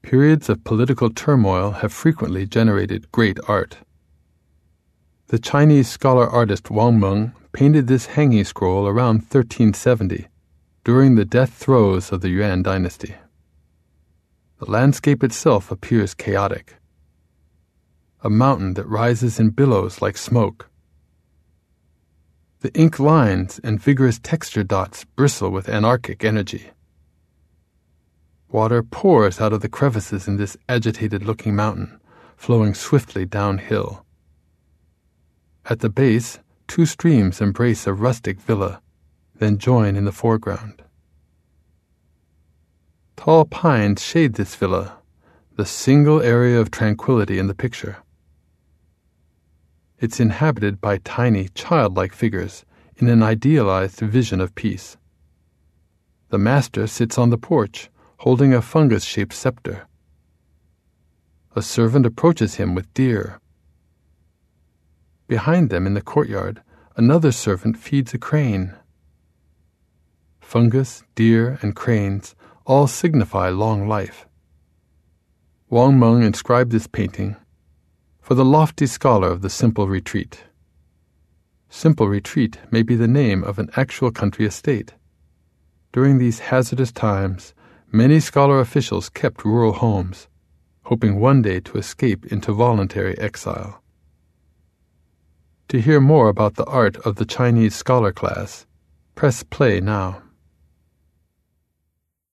Periods of political turmoil have frequently generated great art. The Chinese scholar-artist Wang Meng painted this hanging scroll around 1370, during the death throes of the Yuan dynasty. The landscape itself appears chaotic. A mountain that rises in billows like smoke. The ink lines and vigorous texture dots bristle with anarchic energy. Water pours out of the crevices in this agitated-looking mountain, flowing swiftly downhill. At the base, two streams embrace a rustic villa, then join in the foreground. Tall pines shade this villa, the single area of tranquility in the picture. It's inhabited by tiny, childlike figures in an idealized vision of peace. The master sits on the porch, holding a fungus-shaped scepter. A servant approaches him with deer. Behind them in the courtyard, another servant feeds a crane. Fungus, deer, and cranes all signify long life. Wang Meng inscribed this painting, "For the lofty scholar of the Simple Retreat." Simple Retreat may be the name of an actual country estate. During these hazardous times, many scholar officials kept rural homes, hoping one day to escape into voluntary exile. To hear more about the art of the Chinese scholar class, press play now.